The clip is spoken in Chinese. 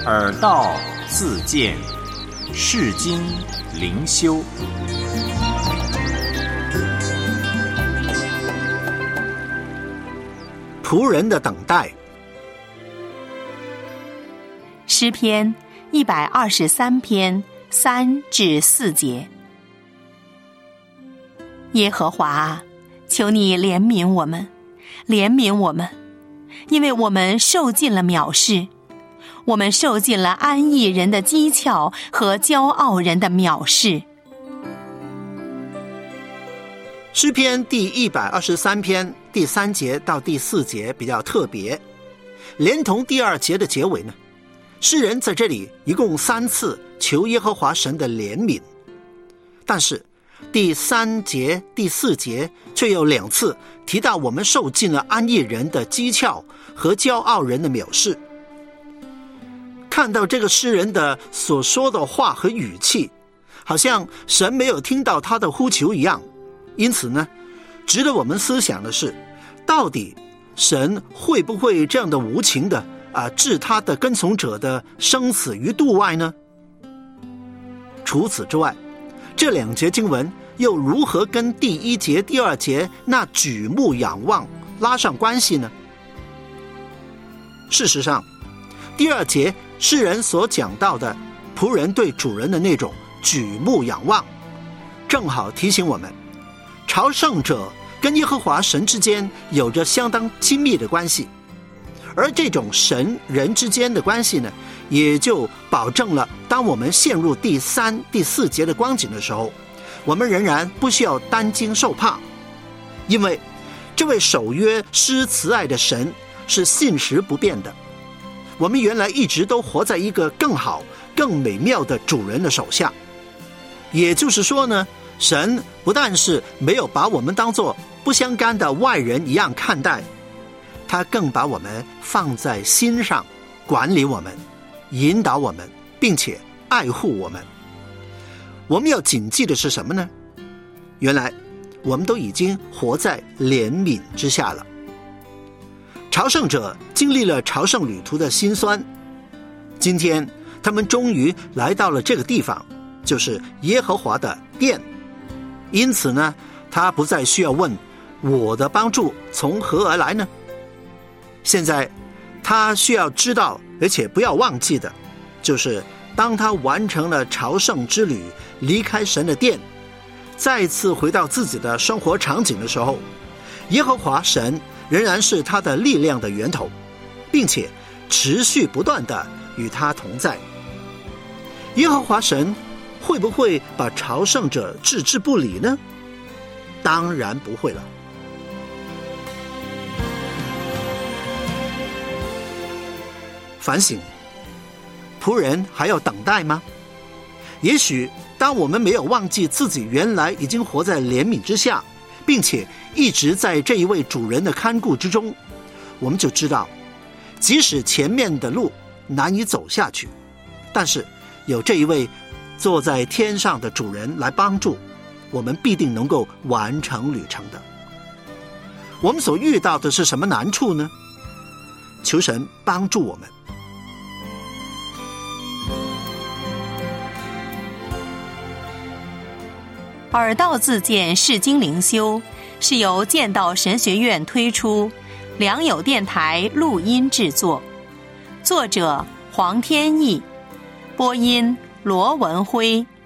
耳道自见，世经灵修。 仆人的等待。 诗篇123篇3至4节。耶和华啊，求你怜悯我们，怜悯我们，因为我们受尽了藐视，我们受尽了安逸人的讥诮和骄傲人的藐视。 诗篇第123篇第3节到第4节比较特别，连同第2节的结尾呢，诗人在这里一共3次求耶和华神的怜悯，但是第3节第4节却有2次提到我们受尽了安逸人的讥诮和骄傲人的藐视。看到这个诗人的所说的话和语气，好像神没有听到他的呼求一样，因此呢，值得我们思想的是，到底神会不会这样的无情的置他的跟从者的生死于度外呢？除此之外，这2节经文又如何跟第1节第2节那举目仰望拉上关系呢？事实上，第2节诗人所讲到的仆人对主人的那种举目仰望，正好提醒我们，朝圣者跟耶和华神之间有着相当亲密的关系，而这种神人之间的关系呢，也就保证了当我们陷入第3、第4节的光景的时候，我们仍然不需要担惊受怕，因为这位守约施慈爱的神是信实不变的。我们原来一直都活在一个更好、更美妙的主人的手下，也就是说呢，神不但是没有把我们当作不相干的外人一样看待，他更把我们放在心上，管理我们，引导我们，并且爱护我们。我们要谨记的是什么呢？原来我们都已经活在怜悯之下了。朝圣者经历了朝圣旅途的辛酸，今天他们终于来到了这个地方，就是耶和华的殿。因此呢，他不再需要问我的帮助从何而来呢？现在他需要知道，而且不要忘记的，就是当他完成了朝圣之旅，离开神的殿，再次回到自己的生活场景的时候，耶和华神仍然是他的力量的源头，并且持续不断地与他同在。耶和华神会不会把朝圣者置之不理呢？当然不会了。反省，仆人还要等待吗？也许当我们没有忘记自己原来已经活在怜悯之下，并且一直在这一位主人的看顾之中，我们就知道，即使前面的路难以走下去，但是有这一位坐在天上的主人来帮助，我们必定能够完成旅程的。我们所遇到的是什么难处呢？求神帮助我们。 耳道自见世经灵修是由剑道神学院推出，良友电台录音制作，作者黄天意，播音罗文辉。